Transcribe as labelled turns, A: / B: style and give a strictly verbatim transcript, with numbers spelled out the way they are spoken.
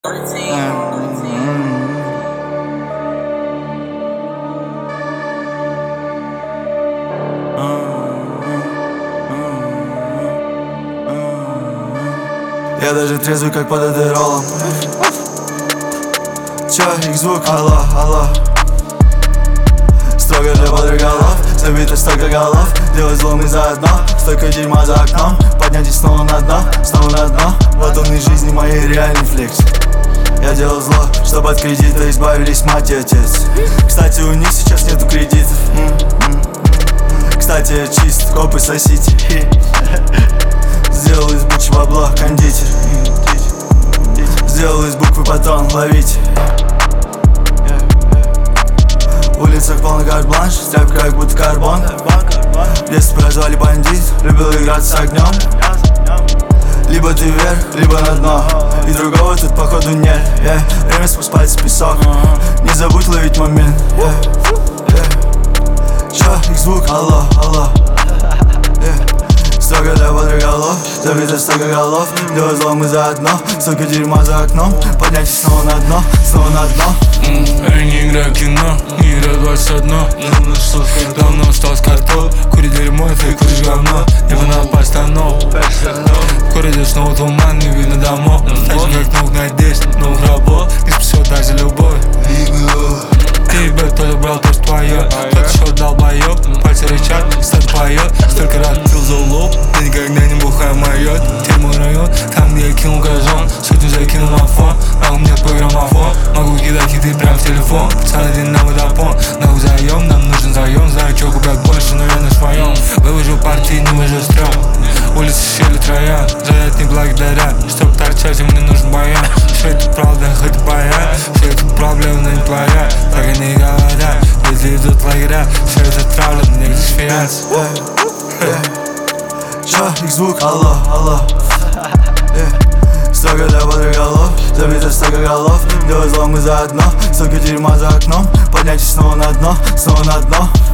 A: Я даже трезвый, как под адеролом. Чё, их звук, алло, алло. Строго для бодрых голов, забито столько голов. Делать злом и заодно, столько дерьма за окном. Поднятись снова на дно, снова на дно. Вот он из жизни моей реальный флекс. Я делал зло, чтобы от кредита избавились мать и отец. Кстати, у них сейчас нету кредитов. Кстати, я чист, копы сосите. Сделал из бучи бабло кондитер. Сделал из буквы патрон, ловите. В улицах полный карт-бланш, стряпка как будто карбон. В детстве прозвали бандит, любил играть с огнем. Либо ты вверх, либо на дно, и другого тут походу нет. yeah. Время спускать в песок, не забудь ловить момент. yeah. Yeah. Чё, их звук, алло, алло. yeah. Строго для бодрых голов, забито столько голов. Делать зло мы заодно, столько дерьма за окном. Поднятись снова на дно, снова на дно.
B: Эй, не играй в кино, не играй двадцать одно. Давно устал с картов, курить дерьмо, ты куришь говно. Небо над постанов, в городе снова туман, не видно домов. Так же как новых надеюсь, новых работ. Не спасет даже любовь. Ты бы тоже брал то, что твое. Тот еще долбоёб, пальцы рычат, стат поет. Столько раз пил за улов, я никогда не бухаю моет. Теперь мой район, там где я кинул газон. Сотню закинул на фон, а у меня твой граммофон. Могу кидать хиты прям в телефон. Пацан один на водопон, нахуй заем, нам нужен заем. Знаю, чё купят больше, но я на своем. Вывожу партии, не выжу стрём. Улицы сели троян, за это не благодаря. Чтоб торчать, мне нужен баян. Все это правда, хоть баян. Все это проблемы, но не твоя. Так они говорят, если идут лагеря. Все это травля, мне где смеяться.
A: Чё, их звук, алло, алло. yeah. Строго для бодрых голов, забито столько голов. Делать зло мы заодно, столько дерьма за окном. Поднятись снова на дно, снова на дно.